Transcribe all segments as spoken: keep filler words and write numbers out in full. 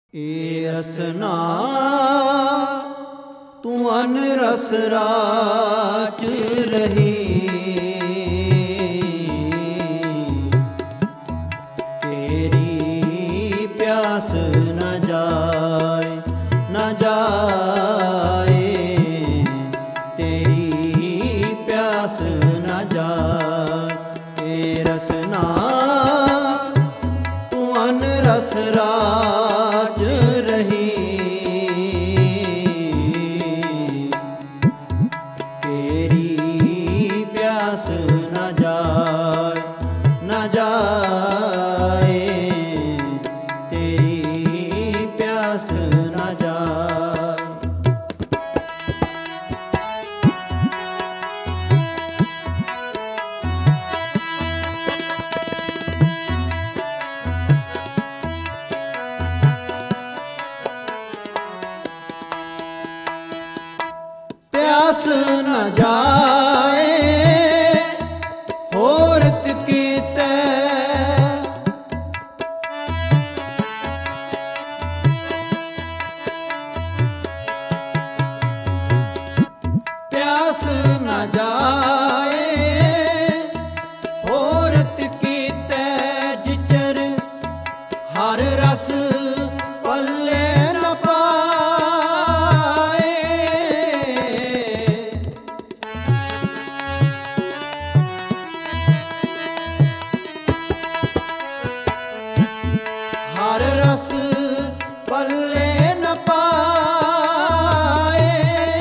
ਏ ਰਸਨਾ ਤੂੰ ਅਨ ਰਸ ਰਾਚ ਰਹੀ, ਤੇਰੀ ਪਿਆਸ ਨ ਜਾਏ ਨ ਜਾਏ, ਤੇਰੀ ਪਿਆਸ ਨ ਜਾਏ। ਏ ਰਸਨਾ ਤੂੰ ਅਨ ਰਸ ਰਾਚ ਰਹੀ, ਤੇਰੀ ਪਿਆਸ ਨ ਜਾਏ ਨ ਜਾਏ, ਤੇਰੀ ਪਿਆਸ ਨ ਜਾਏ। ਪਿਆਸ ਨ ਜਾਏ ਹੋਰਤ ਕੀਤੇ, ਪਿਆਸ ਨ ਜਾਏ ਹੋਰਤ ਕੀਤੇ, ਜਿਚਰ ਹਰ ਰਸ ਪੱਲੇ ਨ ਪਾਏ। ਹਰ ਰਸ ਪੱਲੇ ਨ ਪਾਏ।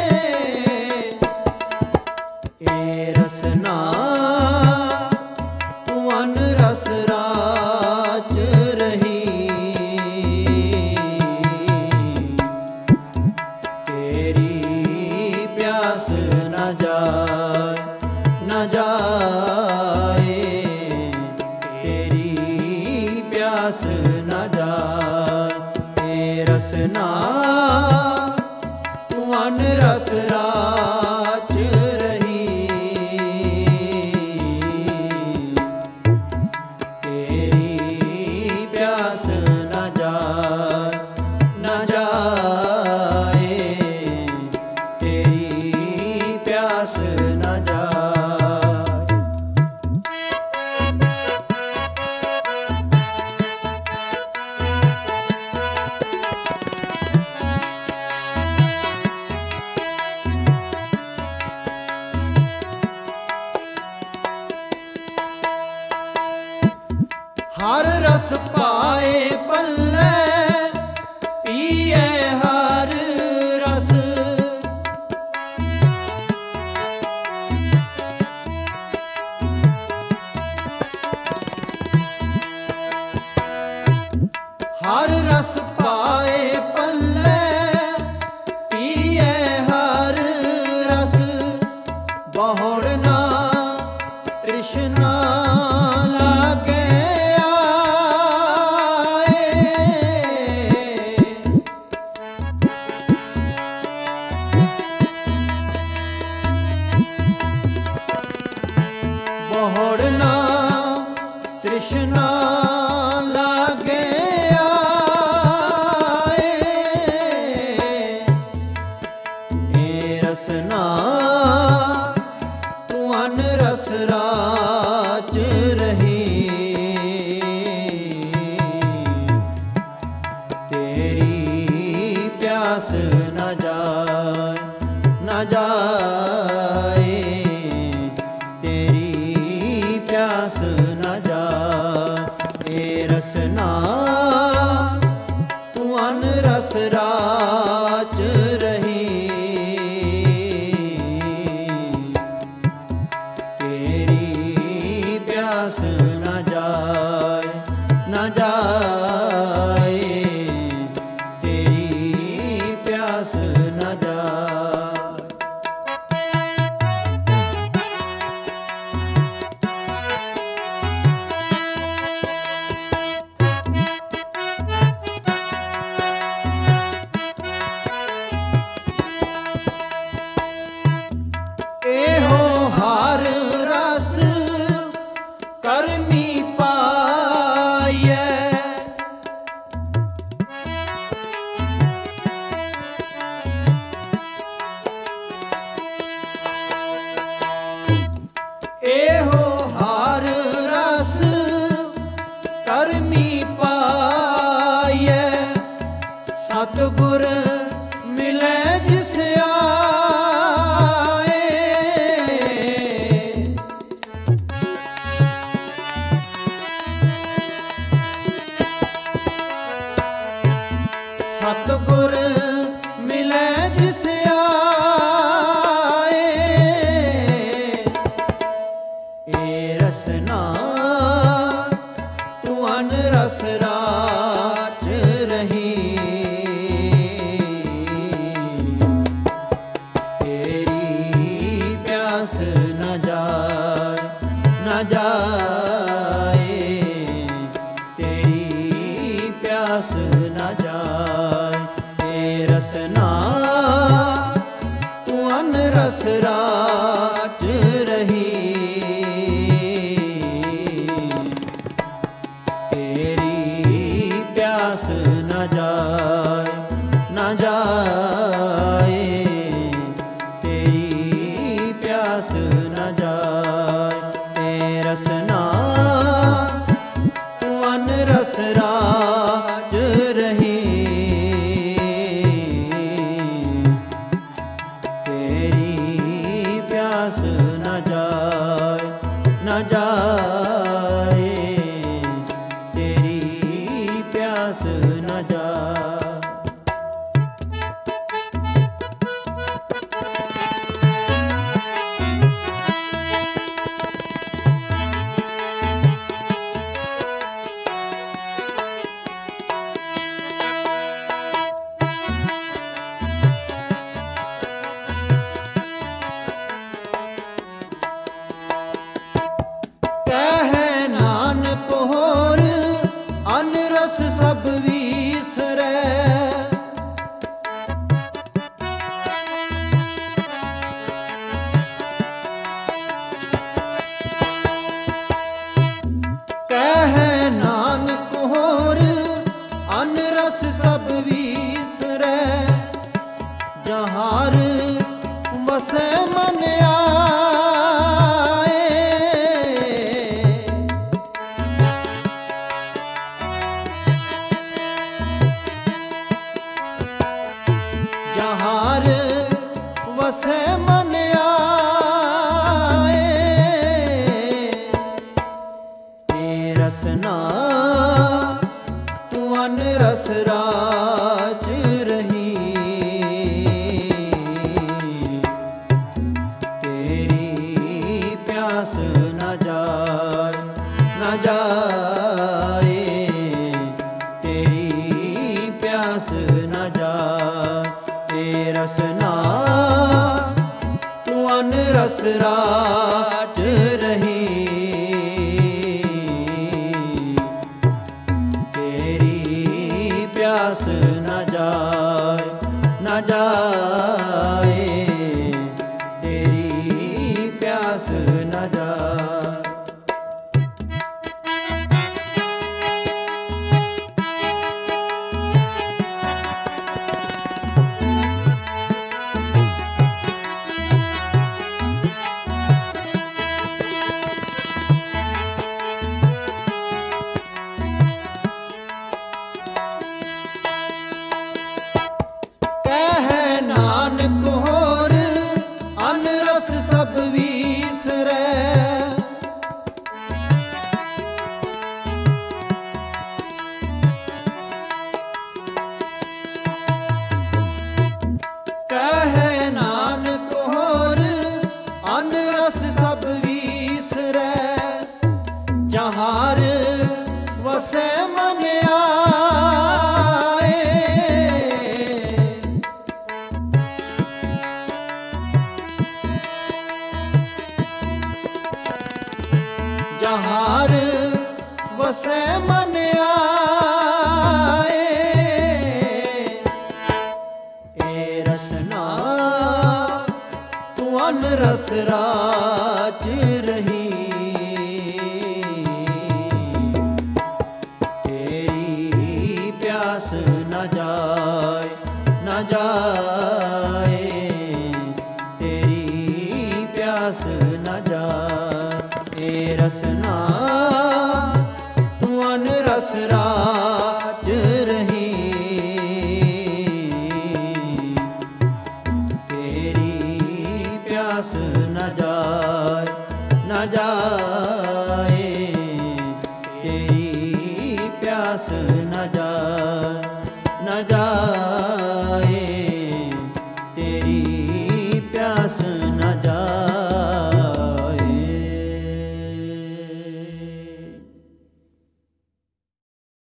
ਏ ਰਸਨਾ ਤੂੰ ਅਨ ਰਸ ਰਾਚ ਰਹੀ, ਤੇਰੀ ਪਿਆਸ ਨ ਜਾਏ ਨ ਜਾਏ, ਤੇਰੀ ਪਿਆਸ ਨ ਜਾਏ। ਏ ਰਸਨਾ ਤੂੰ ਅਨ ਰਸ ਰਾਚ ਰਹੀ, ਤੇਰੀ ਪਿਆਸ ਨ ਜਾਏ ਨ ਜਾਏ, ਤੇਰੀ ਪਿਆਸ ਨ ਜਾਏ। ਹਰ ਰਸ ਪਾਏ ਪੱਲੇ ਪੀਏ ਹਰ ਰਸ, ਹਰ ਰਸ ਪਾਏ ਪੱਲੇ ਪੀਏ ਹਰ ਰਸ, ਬਹੁੜ ਨਾ ਤ੍ਰਿਸ਼ਨਾ ਲਾਗੇ ਬਹੁੜ ਨਾ ਤ੍ਰਿਸ਼ਨਾ ਲਾਗੇ ਆਏ। ਏ ਰਸਨਾ ਤੂੰ ਅਨ ਰਸ ਰਾਚ ਰਹੀ, ਤੇਰੀ ਪਿਆਸ ਨ ਜਾਏ ਨ ਜਾਏ, ਤੇਰੀ ਪਿਆਸ ਨ ਜਾਏ। ਏ ਰਸਨਾ ਤੂੰ ਅਨ ਰਸ ਰਾਚ ਰਹੀ, ਤੇਰੀ ਪਿਆਸ ਨ ਜਾਏ ਨ ਜਾਏ, ਤੇਰੀ ਪਿਆਸ ਨ ਸਤਿਗੁਰ ਮਿਲੇ ਜਿਸ ਆਏ, ਸਤਿਗੁਰ ਮਿਲੇ ਜਿਸ ਆਏ, ਏ ਰਸਨਾ ਤੂੰ ਅਨ ਰਸ ਰਾਚ ਰਹੀ, ਤੇਰੀ ਪਿਆਸ ਨ ਜਾਏ ਨ ਜਾਏ, ਤੇਰੀ ਪਿਆਸ ਨ ਜਾਏ, ਏ ਰਸਨਾ ਤੂੰ ਅਨ ਰਸ ਰਾਚ ਰਹੀ, ਤੇਰੀ ਪਿਆਸ ਨ ਜਾਏ ਨ ਜਾਏ, ਤੇਰੀ ਪਿਆਸ ਨ ਜਾਏ, ਏ ਰਸਨਾ ਤੂੰ ਅਨ ਰਸ ਰਾਜ ਰਹੀ, ਤੇਰੀ ਪਿਆਸ ਨ ਜਾਏ ਨ ਜਾਏ, ਤੇਰੀ ਪਿਆਸ ਨ ਜਾਏ। ਕਹਿ ਨਾਨਕ ਹੋਰ ਅਨ ਰਸ ਸਭ ਵੀਸਰੈ, ਕਹਿ ਨਾਨਕ ਹੋਰ ਅਨ ਰਸ ਸਭ ਵੀਸਰੈ, ਜਹਾਰ ਵਸੈ ਮਨ ਆਏ, ਜਹਾਰ ਵਸੈ ਮਨ ਆਏ, ਏ ਰਸਨਾ ਤੂੰ ਅਨ ਰਸ ਰਾਜ ਰਹੀ, ਤੇਰੀ ਪਿਆਸ ਨ ਜਾਏ ਨ ਜਾਏ, ਤੇਰੀ ਪਿਆਸ ਨ ਜਾਏ, ਏ ਰਸਨਾ ਤੂੰ ਅਨ ਰਸ ਰਾਜ ਰਹੀ, ਤੇਰੀ ਪਿਆਸ ਨ ਜਾਏ ਨ ਜਾਏ, ਤੇਰੀ ਪਿਆਸ ਨ ਜਾਏ। ਕਹਿ ਨਾਨਕ ਹੋਰ ਅਨ ਰਸ ਸਭ ਵੀਸਰੈ, ਕਹਿ ਨਾਨਕ ਹੋਰ ਅਨ ਰਸ ਸਭ ਵੀਸਰੈ, ਜਹਾਰ ਵਸੈ ਮਨ ਆਏ, ਜਹਾਰ ਵਸੈ ਮਨ ਆਏ, ਏ ਰਸਨਾ ਤੂੰ ਅਨ ਰਸ ਰਾਜ ਰਹੀ, ਤੇਰੀ ਪਿਆਸ ਨ ਜਾਏ ਨ ਜਾਏ, ਤੇਰੀ ਪਿਆਸ ਨ ਜਾਏ, ਏ ਰਸਨਾ ਤੂੰ ਅਨ ਰਸ ਰਾਜ ਰਹੀ, ਨ ਜਾਏ ਨ ਜਾਏ